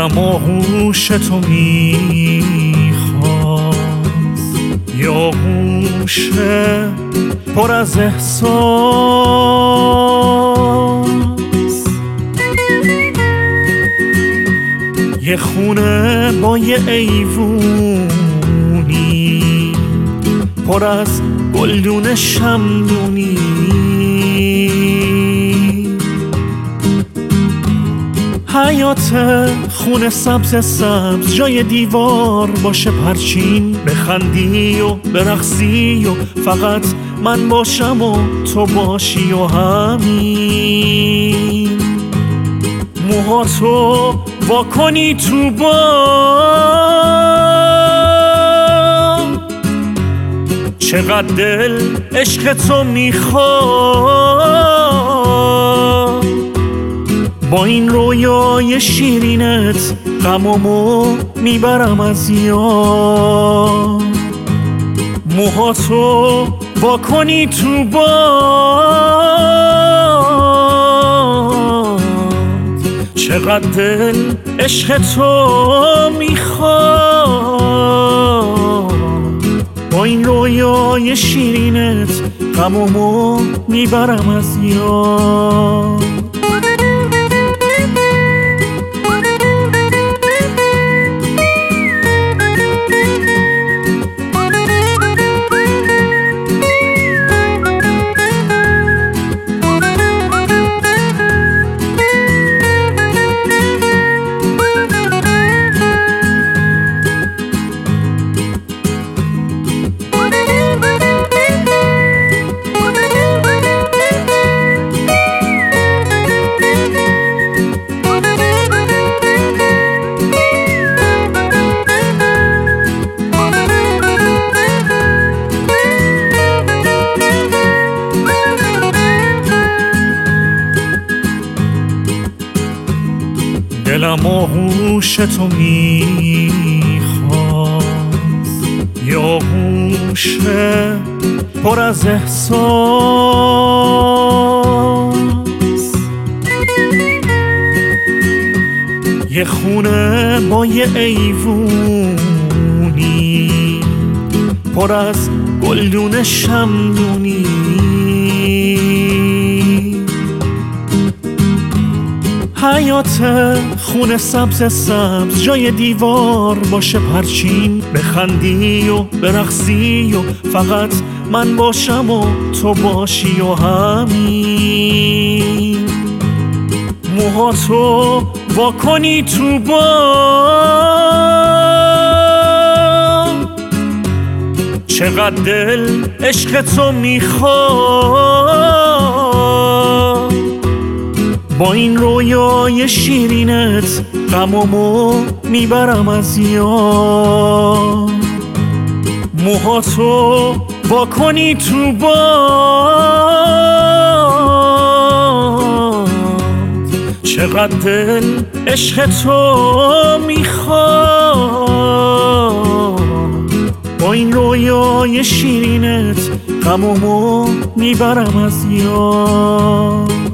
دلم آغوش تو میخواست، یا آغوش پر از احساس، یه خونه با یه ایوونی پر از گلدون شمدونی، حیات خونه سبز سبز، جای دیوار باشه پرچین، بخندی و برقصی و فقط من باشم و تو باشی و همین، موهاتو واکنی تو بام، چقدر دل عشق تو میخواد، با این رویای شیرینت غمامو میبرم از یاد، موهاتو واکنی تو باد، چقدر دل عشق تو میخواد، با این رویای شیرینت غمامو میبرم از یاد. دلم آغوش تو میخواست، یا آغوش پر از احساس، یه خونه با یه ایوونی پر از گلدون شمدونی، حیات خونه سبز سبز، جای دیوار باشه پرچین، بخندی و برقصی و فقط من باشم و تو باشی و همین، موهاتو واکنی تو بام، چقدر دل عشق تو میخواد، با این رویای شیرینت غمامو میبرم از یاد، موهاتو واکنی تو باد، چقدر دل عشق تو میخواد، با این رویای شیرینت غمامو میبرم از یاد.